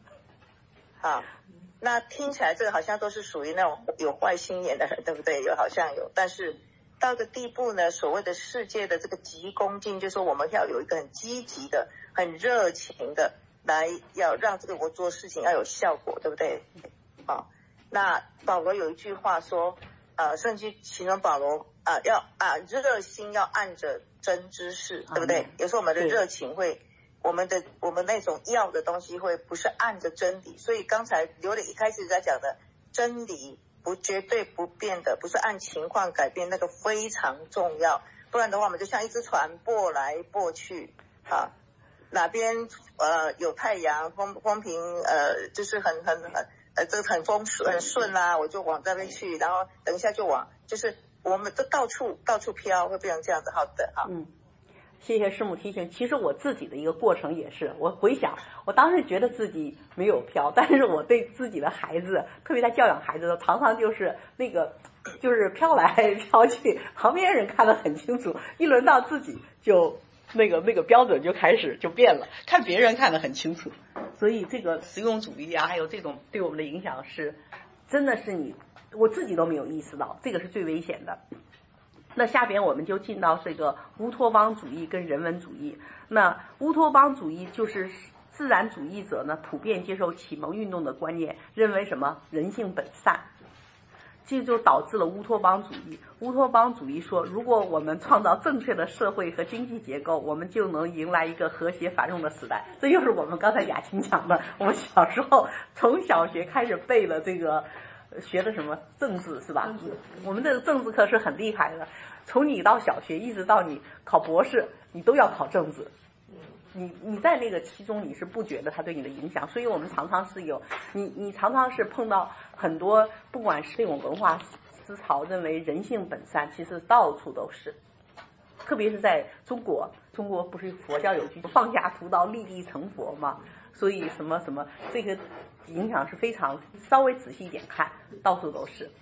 那听起来这个好像都是属于那种有坏心眼的人，对不对？好像有，但是到个地步呢，所谓的世界的这个急功近，就是说我们要有一个很积极的、很热情的来要让这个我做事情要有效果，对不对？那保罗有一句话说圣经形容保罗要热心要按着真知识，对不对？有时候我们的热情会我们那种要的东西会不是按着真理，所以刚才刘磊一开始在讲的真理不绝对不变的，不是按情况改变，那个非常重要。 不然的话我们就像一只船拨来拨去啊，哪边有太阳风平就是这个很顺啦，我就往这边去，然后等一下就就是我们都到处飘，会变成这样子。好的，好。 谢谢师母提醒。其实我自己的一个过程也是，我回想，我当时觉得自己没有飘，但是我对自己的孩子，特别在教养孩子的，常常就是就是飘来飘去，旁边人看得很清楚，一轮到自己就那个标准就开始就变了，看别人看得很清楚。所以这个实用主义啊，还有这种对我们的影响是，真的是我自己都没有意识到，这个是最危险的。那下边我们就进到这个乌托邦主义跟人文主义。那乌托邦主义就是自然主义者呢普遍接受启蒙运动的观念，认为什么人性本善，这就导致了乌托邦主义。乌托邦主义说，如果我们创造正确的社会和经济结构，我们就能迎来一个和谐繁荣的时代。这又是我们刚才雅琴讲的，我们小时候从小学开始背了这个学的什么政治是吧？我们这个政治课是很厉害的，从你到小学一直到你考博士，你都要考政治。你在那个其中你是不觉得它对你的影响，所以我们常常是你常常是碰到很多，不管是这种文化思潮认为人性本善，其实到处都是，特别是在中国不是佛教有句放下屠刀立地成佛嘛，所以什么这个影响是非常，稍微仔细一点看到处都是。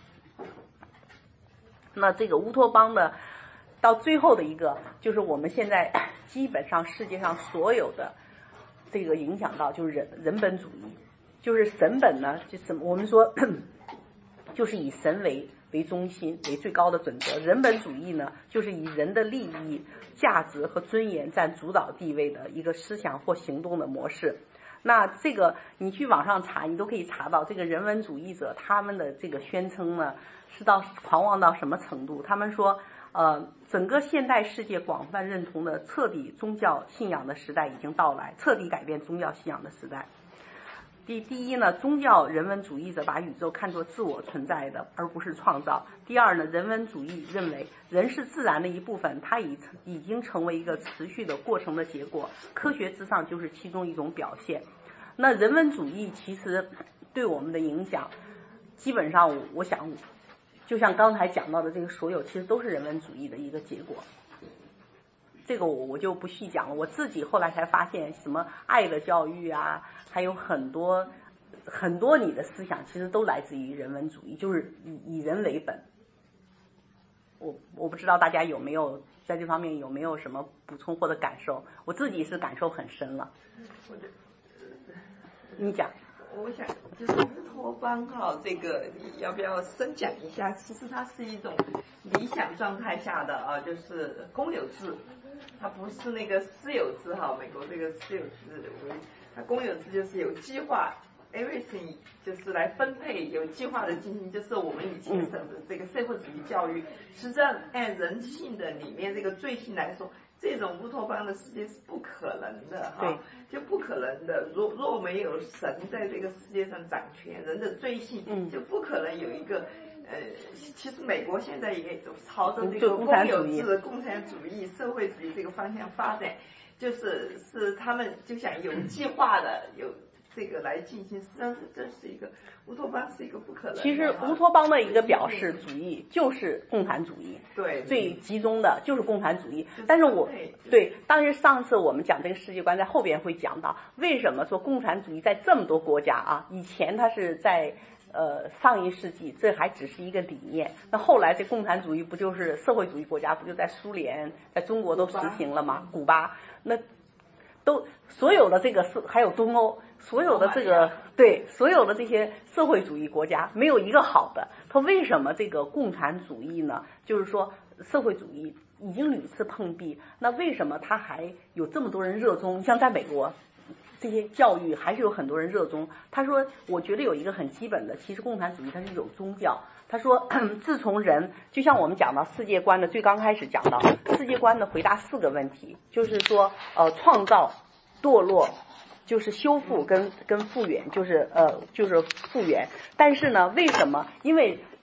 那这个乌托邦的到最后的一个就是我们现在基本上世界上所有的这个影响到就是人本主义，就是神本呢就是我们说就是以神为中心为最高的准则，人本主义呢就是以人的利益价值和尊严占主导地位的一个思想或行动的模式。那这个你去网上查，你都可以查到这个人文主义者他们的这个宣称呢是狂妄到什么程度。他们说整个现代世界广泛认同的彻底宗教信仰的时代已经到来，彻底改变宗教信仰的时代。第一呢，宗教人文主义者把宇宙看作自我存在的，而不是创造。第二呢，人文主义认为人是自然的一部分，它已经成为一个持续的过程的结果，科学至上就是其中一种表现。那人文主义其实对我们的影响，基本上我想就像刚才讲到的这个所有，其实都是人文主义的一个结果。这个我就不细讲了，我自己后来才发现，什么爱的教育啊，还有很多你的思想其实都来自于人文主义，就是以人为本。我不知道大家有没有在这方面有没有什么补充或者感受，我自己是感受很深了。你讲。 我想就是乌托邦这个你要不要深讲一下？其实它是一种理想状态下的就是公有制，它不是那个私有制美国这个私有制它公有制就是有计划 everything 就是来分配，有计划的进行，就是我们以前的这个社会主义教育，实际上按人性的里面这个罪性来说，这种乌托邦的世界是不可能的就不可能的。若没有神在这个世界上掌权，人的罪性就不可能有一个其实美国现在也朝着这个公有制、共产主义、社会主义这个方向发展，是他们就想有计划的有这个来进行，实际上这是一个乌托邦，是一个不可能的。 其实乌托邦的一个表示主义就是共产主义， 对， 最集中的就是共产主义。但是但是上次我们讲这个世界观，在后边会讲到为什么说共产主义在这么多国家以前它是在上一世纪，这还只是一个理念。那后来这共产主义不就是社会主义国家，不就在苏联、在中国都实行了吗？古巴那都所有的这个还有东欧，所有的这个所有的这些社会主义国家没有一个好的。它为什么这个共产主义呢？就是说社会主义已经屡次碰壁，那为什么它还有这么多人热衷？像在美国这些教育还是有很多人热衷。他说我觉得有一个很基本的，其实共产主义它是有宗教。他说自从人就像我们讲到世界观的最刚开始讲到世界观的回答4个问题，就是说创造、堕落，就是修复跟复原，就是复原。但是呢为什么？因为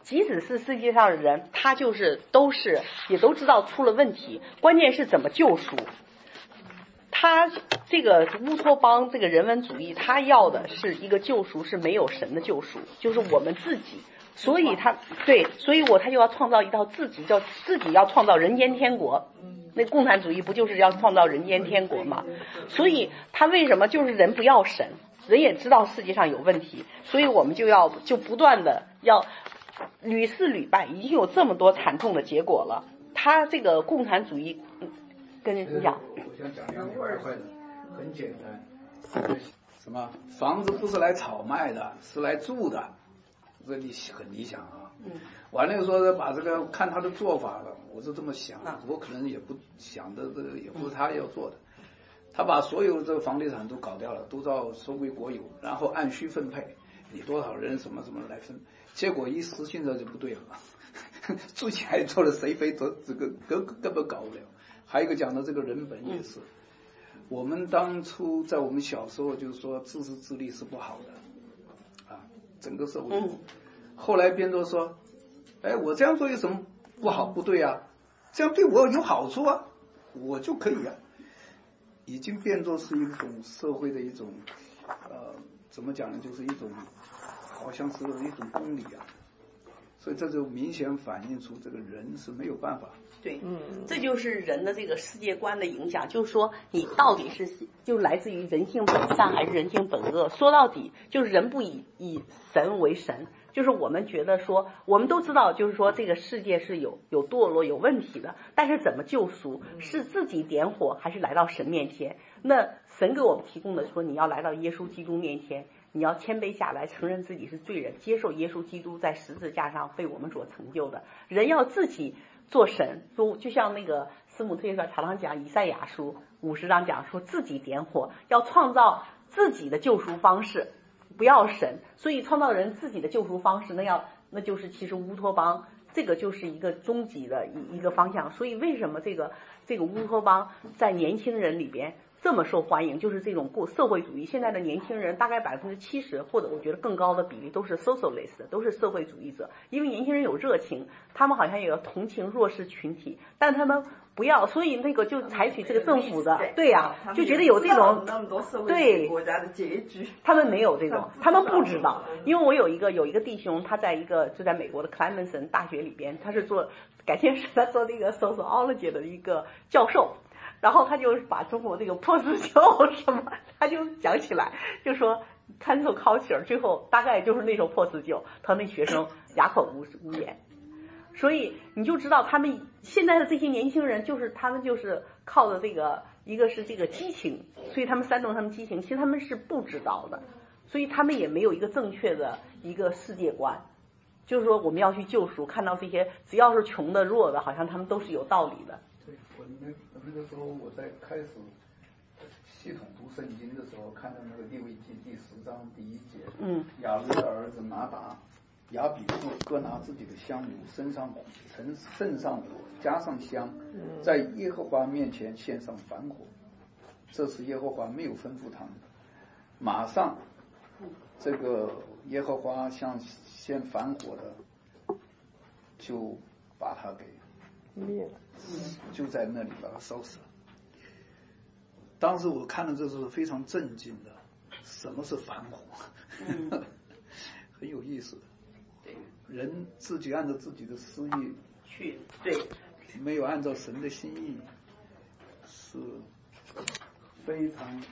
即使是世界上的人，他就是也都知道出了问题，关键是怎么救赎。他这个乌托邦这个人文主义，他要的是一个救赎，是没有神的救赎，就是我们自己。所以他就要创造一套自己要创造人间天国。那共产主义不就是要创造人间天国吗？所以他为什么就是人不要神，人也知道世界上有问题，所以我们就不断的要屡试屡败，已经有这么多惨痛的结果了。他这个共产主义，跟你讲， 我想讲2点快的，很简单，什么房子不是来炒卖的，是来住的，这很理想啊。完了说把这个看他的做法了，我是这么想，我可能也不想的，这个也不是他要做的。他把所有这个房地产都搞掉了，都要收归国有，然后按需分配，你多少人什么什么来分，结果一实行着就不对了。住起来做了谁非，这个根本搞不了。还有一个讲的这个人本也是，我们当初在我们小时候就是说自私自利是不好的啊，整个社会。后来变作说，哎，我这样做有什么不好不对啊？这样对我有好处啊，我就可以啊。已经变作是一种社会的一种怎么讲呢？就是一种好像是一种公理啊。所以这就明显反映出这个人是没有办法。 对，这就是人的这个世界观的影响，就是说你到底就来自于人性本善还是人性本恶？说到底就是人不以神为神，就是我们觉得说，我们都知道，就是说这个世界是有堕落有问题的，但是怎么救赎？是自己点火还是来到神面前？那神给我们提供的说，你要来到耶稣基督面前。你要谦卑下来，承认自己是罪人，接受耶稣基督在十字架上为我们所成就的。人要自己做神，说就像那个师母特别说，常常讲以赛亚书50章讲说自己点火，要创造自己的救赎方式，不要神。所以创造人自己的救赎方式，那就是其实乌托邦，这个就是一个终极的一个方向。所以为什么这个乌托邦在年轻人里边这么受欢迎，就是这种社会主义。现在的年轻人大概70%或者我觉得更高的比例都是 socialist， 都是社会主义者。因为年轻人有热情，他们好像也有同情弱势群体，但他们不要，所以那个就采取这个政府的，对呀，就觉得有这种那么多社会对国家的结局， 他们没有这种，他们不知道。因为我有一个弟兄，他就在美国的 Clemson 大学里边，他是改天是他做那个 sociology 的一个教授。然后他就把中国这个破四旧什么，他就讲起来，就说 cancel culture， 最后大概就是那首破四旧，他那学生哑口无言。所以你就知道他们现在的这些年轻人，他们就是靠着这个，一个是这个激情，所以他们煽动他们激情，其实他们是不知道的，所以他们也没有一个正确的一个世界观。就是说我们要去救赎，看到这些只要是穷的弱的，好像他们都是有道理的。 对，我那个时候我在开始系统读圣经的时候，看到那个利未记第10章第1节，亚伦的儿子拿达、亚比户各拿自己的香炉，身上盛上火，加上香，在耶和华面前献上燔火。这是耶和华没有吩咐他们，马上这个耶和华像献燔火的，就把他给灭了，就在那里把它烧死了。当时我看了这是非常震惊的，什么是反火？很有意思的。人自己按照自己的私意去，对， 没有按照神的心意，是非常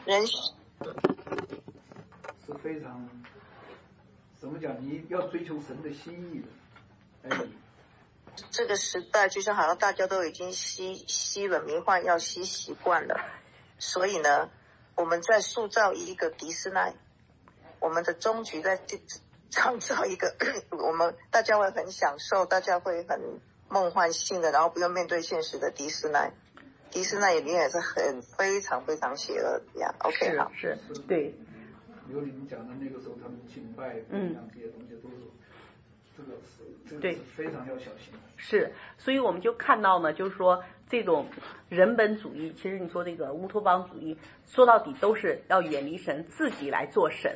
非常怎么讲？你要追求神的心意的，哎。 这个时代就像好像大家都已经吸了迷幻药，吸习惯了，所以呢，我们在塑造一个迪斯奈，我们的终局在创造一个我们大家会很享受，大家会很梦幻性的，然后不用面对现实的迪斯奈。迪斯奈里面也是非常非常邪恶的呀。OK， 好， 是，对。 有你们讲的那个时候，他们敬拜这些东西都是。这个是非常要小心的。 是，所以我们就看到呢，就是说这种人本主义，其实你说这个乌托邦主义，说到底都是要远离神，自己来做神，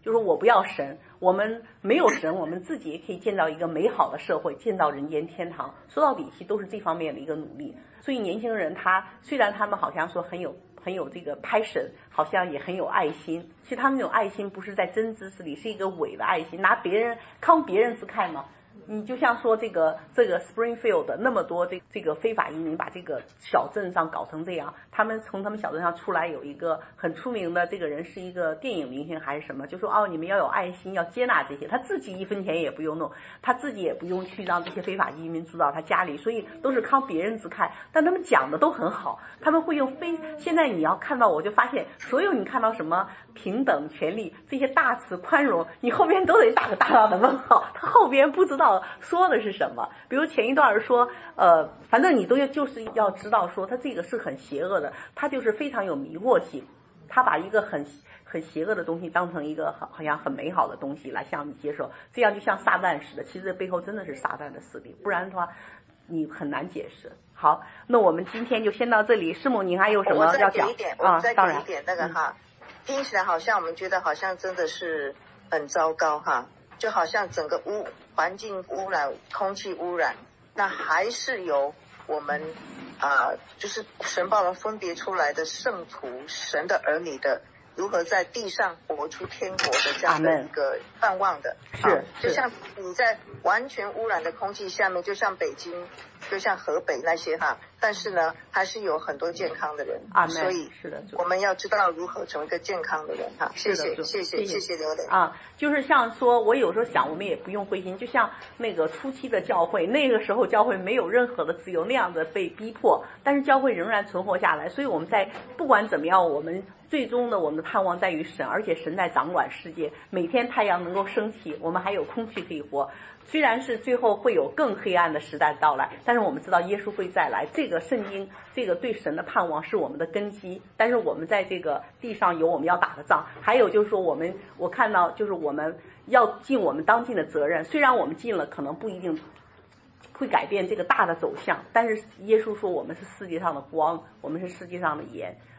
就是我不要神，我们没有神，我们自己也可以建造一个美好的社会，建造人间天堂。说到底，其实都是这方面的一个努力。所以年轻人虽然他们好像说很有这个 passion， 好像也很有爱心，其实他们那种爱心不是在真知识里，是一个伪的爱心，拿别人之慨嘛。你就像说这个 Springfield 那么多这个非法移民把这个小镇上搞成这样，他们从他们小镇上出来有一个很出名的这个人是一个电影明星还是什么，就说你们要有爱心，要接纳这些，他自己1分钱也不用弄，他自己也不用去让这些非法移民住到他家里，所以都是慷别人之慨，但他们讲的都很好，他们会用现在你要看到我就发现所有你看到什么平等权利这些大词宽容，你后边都得打个大大的问号，他后边不知道说的是什么。比如前一段说反正你就是要知道说他这个是很邪恶的，他就是非常有迷惑性，他把一个很邪恶的东西当成一个好像很美好的东西来向你接受，这样就像撒旦似的，其实背后真的是撒旦的势力，不然的话你很难解释。好，那我们今天就先到这里。师母您还有什么要讲？ 我再给一点那个听起来好像我们觉得好像真的是很糟糕就好像整个环境污染、空气污染，那还是由我们就是神把我们分别出来的圣徒、神的儿女的，如何在地上活出天国的这样的一个盼望的。就像你在完全污染的空气下面，就像北京，就像河北那些但是呢还是有很多健康的人。所以是的， 我们要知道如何成为一个健康的人谢谢刘磊就是像说我有时候想我们也不用灰心，就像那个初期的教会，那个时候教会没有任何的自由，那样的被逼迫，但是教会仍然存活下来。所以我们在不管怎么样，我们最终的我们的盼望在于神，而且神在掌管世界，每天太阳能够升起，我们还有空气可以活。虽然是最后会有更黑暗的时代到来，但是我们知道耶稣会再来，这个圣经这个对神的盼望是我们的根基。但是我们在这个地上有我们要打的仗，还有就是说我看到就是我们要尽我们当尽的责任，虽然我们尽了可能不一定会改变这个大的走向，但是耶稣说我们是世界上的光，我们是世界上的盐，